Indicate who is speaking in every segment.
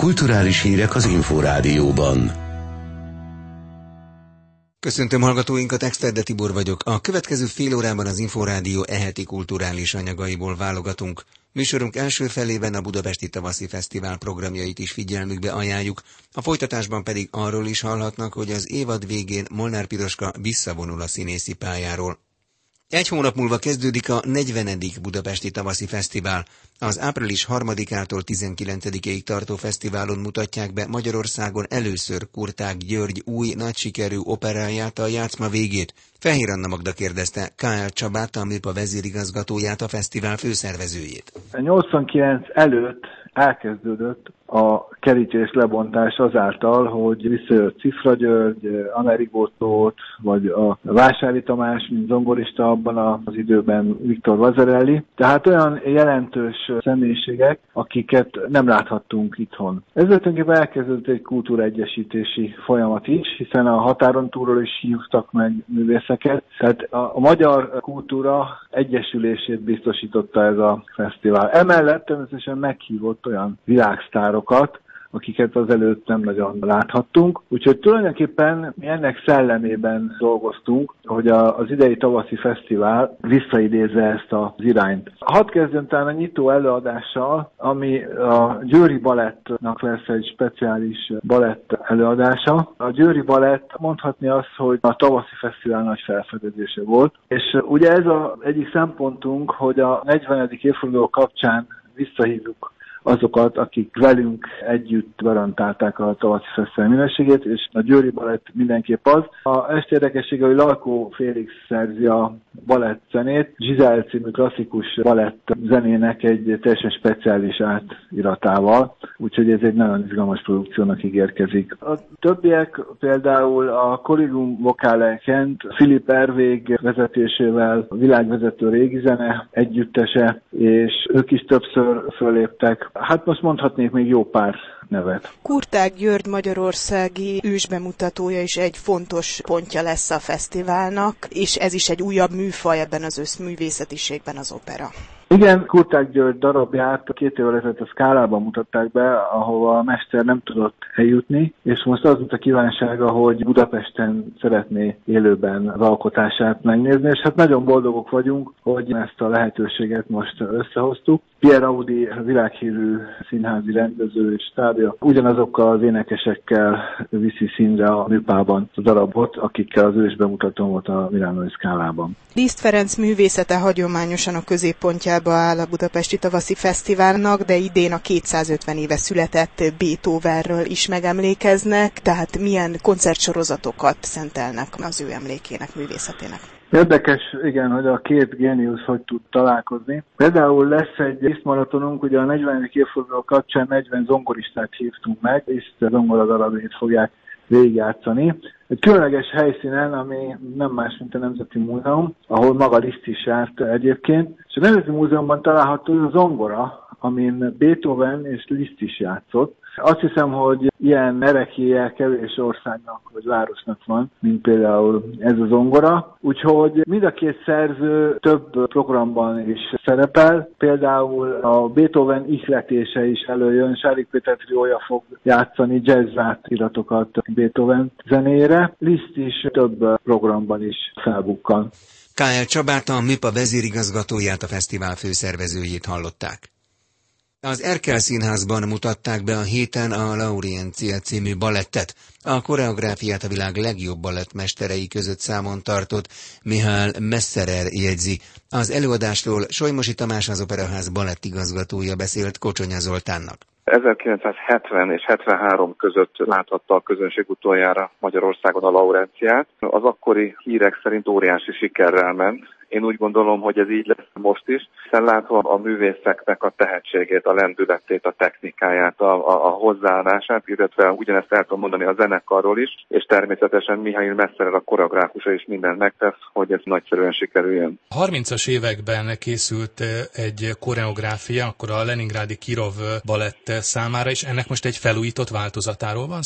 Speaker 1: Kulturális hírek az Inforádióban.
Speaker 2: Köszöntöm hallgatóinkat, Exterde Tibor vagyok. A következő fél órában az Inforádió eheti kulturális anyagaiból válogatunk. Műsorunk első felében a Budapesti Tavaszi Fesztivál programjait is figyelmükbe ajánljuk, a folytatásban pedig arról is hallhatnak, hogy az évad végén Molnár Piroska visszavonul a színészi pályáról. Egy hónap múlva kezdődik a 40. Budapesti Tavaszi Fesztivál. Az április 3-ától 19-ig tartó fesztiválon mutatják be Magyarországon először Kurtág György új, nagy sikerű operáját, a Játszma végét. Fehér Anna Magda kérdezte K.L. Csabát, a MIPA vezérigazgatóját, a fesztivál főszervezőjét.
Speaker 3: 89 előtt elkezdődött a kerítés lebontás azáltal, hogy visszajött Cifra György, Amerigó Tóth, vagy a Vásári Tamás, mint zongorista abban az időben Viktor Vazarelli. Tehát olyan jelentős személyiségek, akiket nem láthattunk itthon. Ezzel tulajdonképpen elkezdődött egy kultúraegyesítési folyamat is, hiszen a határon túlról is hívtak meg művészeket. Tehát a magyar kultúra egyesülését biztosította ez a fesztivál. Emellett természetesen meghívott olyan világsztárokat, akiket azelőtt nem nagyon láthattunk. Úgyhogy tulajdonképpen mi ennek szellemében dolgoztunk, hogy az idei tavaszi fesztivál visszaidézze ezt az irányt. Hadd kezdjem talán a nyitó előadással, ami a Győri Balettnak lesz egy speciális balett előadása. A Győri Balett mondhatni azt, hogy a tavaszi fesztivál nagy felfedezése volt. És ugye ez az egyik szempontunk, hogy a 40. évforduló kapcsán visszahívjuk azokat, akik velünk együtt garantálták a tavaszi fesztivál minőségét, és a Győri Balett mindenképp az. A est érdekessége, hogy Lalkó Félix szerzi a balett zenét, Giselle című klasszikus balett zenének egy teljesen speciális átiratával, úgyhogy ez egy nagyon izgalmas produkciónak ígérkezik. A többiek például a Collegium Vocale Kent, Philipp Ervég vezetésével a világvezető régi zene együttese, és ők is többször föléptek. Hát most mondhatnék még jó pár nevet.
Speaker 4: Kurtág György magyarországi ősbemutatója is egy fontos pontja lesz a fesztiválnak, és ez is egy újabb műfaj ebben az összművészetiségben, az opera.
Speaker 3: Igen, Kurtág György darabját 2 évvel ezelőtt a Szkálában mutatták be, ahova a mester nem tudott eljutni, és most az volt a kívánsága, hogy Budapesten szeretné élőben az alkotását megnézni, és hát nagyon boldogok vagyunk, hogy ezt a lehetőséget most összehoztuk. Pierre Audi, világhírű színházi rendező és stábja ugyanazokkal az énekesekkel viszi színre a MIPA-ban a darabot, akikkel az ősbemutatón volt a Milánói Szkálában.
Speaker 4: Liszt Ferenc művészete hagyományosan a középpontjába áll a Budapesti Tavaszi Fesztiválnak, de idén a 250 éve született Beethovenről is megemlékeznek, tehát milyen koncertsorozatokat szentelnek az ő emlékének, művészetének.
Speaker 3: Érdekes, igen, hogy a két géniusz hogy tud találkozni. Például lesz egy Liszt-maratonunk, ugye a 40. évforduló kapcsán 40 zongoristát hívtunk meg, és a zongoradarabjait fogják végigjátszani. Egy különleges helyszínen, ami nem más, mint a Nemzeti Múzeum, ahol maga Liszt is járt egyébként. És a Nemzeti Múzeumban található a zongora, amin Beethoven és Liszt is játszott. Azt hiszem, hogy ilyen erekélye kevés országnak vagy városnak van, mint például ez a zongora. Úgyhogy mind a két szerző több programban is szerepel. Például a Beethoven ihletése is előjön. Sárik Péter triója fog játszani jazz-átiratokat Beethoven zenére. Liszt is több programban is felbukkan.
Speaker 2: K.L. Csabát, a MIPA vezérigazgatóját, a fesztivál főszervezőjét hallották. Az Erkel Színházban mutatták be a héten a Lauriencia című balettet. A koreográfiát a világ legjobb balettmesterei között számon tartott Mihály Messzerer jegyzi. Az előadásról Solymosi Tamás, az Operaház balettigazgatója beszélt Kocsonya Zoltánnak.
Speaker 5: 1970 és 73 között láthatta a közönség utoljára Magyarországon a Laurenciát. Az akkori hírek szerint óriási sikerrel ment. Én úgy gondolom, hogy ez így lesz most is, hiszen látva a művészeknek a tehetségét, a lendületét, a technikáját, a hozzáállását, illetve ugyanezt el tudom mondani a zenekarról is, és természetesen Mihály Messzerer, a koreográfusa is mindent megtesz, hogy ez nagyszerűen sikerüljön.
Speaker 6: 30-as években készült egy koreográfia, akkor a leningrádi Kirov balett számára, és ennek most egy felújított változatáról van szó?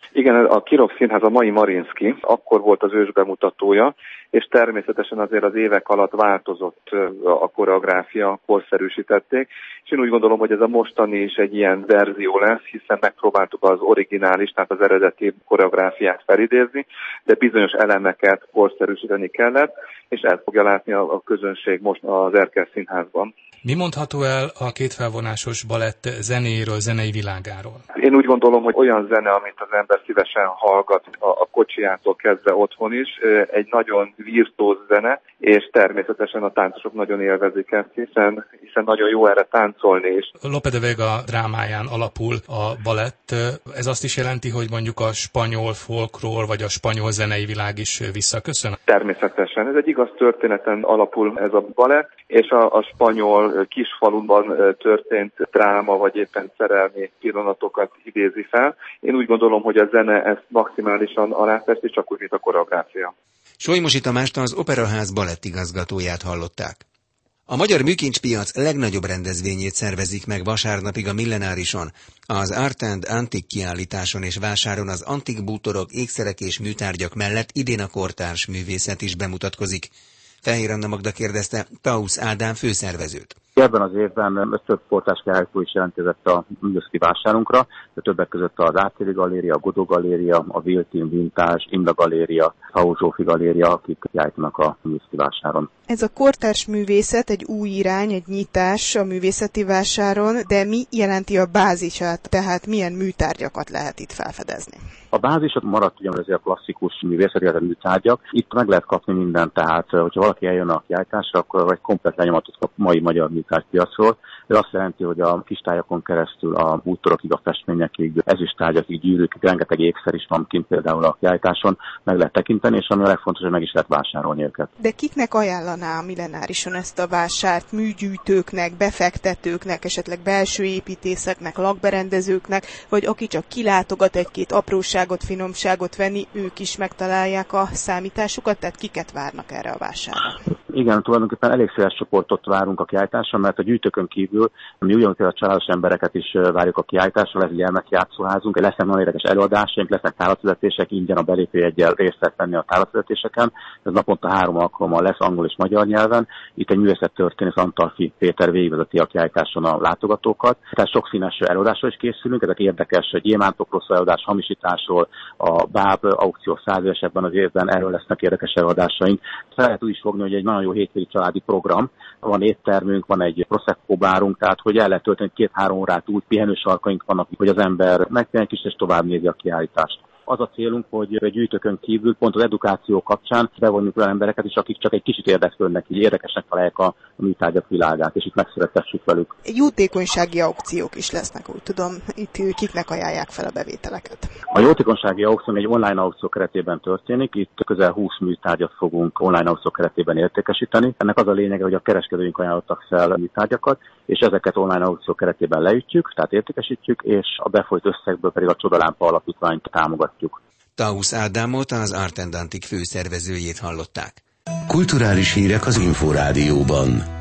Speaker 5: Igen, a Kirov Színház a mai Mariinszki, akkor volt az ős bemutatója, és természetesen azért az évek alatt változott a koreográfia, korszerűsítették, és én úgy gondolom, hogy ez a mostani is egy ilyen verzió lesz, hiszen megpróbáltuk az originális, tehát az eredeti koreográfiát felidézni, de bizonyos elemeket korszerűsíteni kellett, és el fogja látni a közönség most az Erkel Színházban.
Speaker 6: Mi mondható el a kétfelvonásos balett zenéről, zenei világáról?
Speaker 5: Én úgy gondolom, hogy olyan zene, amit az ember szívesen hallgat a kocsijától kezdve otthon is, egy nagyon virtuóz zene, és természetesen a táncosok nagyon élvezik ezt, hiszen nagyon jó erre táncolni is.
Speaker 6: Lope de Vega drámáján alapul a balett. Ez azt is jelenti, hogy mondjuk a spanyol folklór vagy a spanyol zenei világ is visszaköszön?
Speaker 5: Természetesen. Ez egy igaz történeten alapul ez a balett, és a spanyol kisfalunban történt dráma, vagy éppen szerelmi pillanatokat idézi fel. Én úgy gondolom, hogy a zene ezt maximálisan aláfesti, csak úgy, mint a koreográfia.
Speaker 2: Solymosi Tamást, az Operaház balettigazgatóját hallották. A Magyar Műkincspiac legnagyobb rendezvényét szervezik meg vasárnapig a Millenárison. Az Art and Antique kiállításon és vásáron az antik bútorok, ékszerek és műtárgyak mellett idén a kortárs művészet is bemutatkozik. Fehér Anna Magda kérdezte Tausz Ádám főszervezőt.
Speaker 7: Ebben az évben több kortárs kiállító is jelentkezett a művészeti vásárunkra, de többek között az Átéri Galéria, a Godó Galéria, a Wiltin Vintage, Imda Galéria, Hau Zsófi Galéria, akik kiállítanak a művészeti vásáron.
Speaker 4: Ez a kortárs művészet egy új irány, egy nyitás a művészeti vásáron, de mi jelenti a bázisát, tehát milyen műtárgyakat lehet itt felfedezni?
Speaker 7: A bázisat maradt ugyanaz a klasszikus művészeti, a műtárgyak. Itt meg lehet kapni mindent, tehát hogyha valaki eljön a kiállításra, akkor egy komplett lenyomatot kap mai magyar műtárgypiacról. Ez azt jelenti, hogy a kistályakon keresztül a bútorokig, a festményekig, ezüsttárgyakig, gyűrűkig, rengeteg ékszer is van kint például a kiállításon, meg lehet tekinteni, és ami a legfontosabb, meg is lehet vásárolni őket.
Speaker 4: De kiknek ajánlaná a Millenárison ezt a vásárt? Műgyűjtőknek, befektetőknek, esetleg belső építészeknek, lakberendezőknek, vagy aki csak kilátogat egy-két apróságot, finomságot venni, ők is megtalálják a számításukat, tehát kiket várnak erre a vásárra?
Speaker 7: Igen, tulajdonképpen elég széles csoportot várunk a kiállításra, mert a gyűjtőkön kívül mi ugyanúgy a családos embereket is várjuk a kiállításra, lesz gyermekjátszóházunk, lesznek nagyon érdekes előadásaink, lesznek tárlatvezetések, ingyen a belépőjeggyel részt lehet venni a tárlatvezetéseken. Ez naponta 3 alkalommal lesz angol és magyar nyelven. Itt egy művészettörténész Antalfi Péter végigvezeti a kiállításon a látogatókat. Tehát sok színes előadásról is készülünk, ezek érdekes gyémántokról szóló előadás, hamisításról, a báb aukció 100 éves ebben az évben, erről lesznek érdekes előadásaink. Lehet úgy is fogni, hogy egy nagyon jó hétvégi családi program. Van éttermünk, van egy prosecco bárunk, tehát hogy el lehet tölteni 2-3 órát úgy, pihenősarkaink vannak, hogy az ember megtenni kis és tovább nézi a kiállítást. Az a célunk, hogy a gyűjtőkön kívül pont az edukáció kapcsán bevonjuk olyan embereket is, akik csak egy kicsit érdeklődnek, így érdekesnek találják a műtárgyak világát, és itt megszeretessük velük.
Speaker 4: Jótékonysági aukciók is lesznek, úgy tudom. Itt kiknek ajánlják fel a bevételeket?
Speaker 7: A jótékonysági aukció egy online aukció keretében történik, itt közel 20 műtárgyat fogunk online aukció keretében értékesíteni. Ennek az a lényege, hogy a kereskedőink ajánlottak fel műtárgyakat, és ezeket online aukció keretében leütjük, tehát értékesítjük, és a befolyt összegből pedig a Csodalámpa Alapítványt támogatjuk.
Speaker 2: Tausz Ádámot, az Art and Antique főszervezőjét hallották.
Speaker 1: Kulturális hírek az Inforádióban.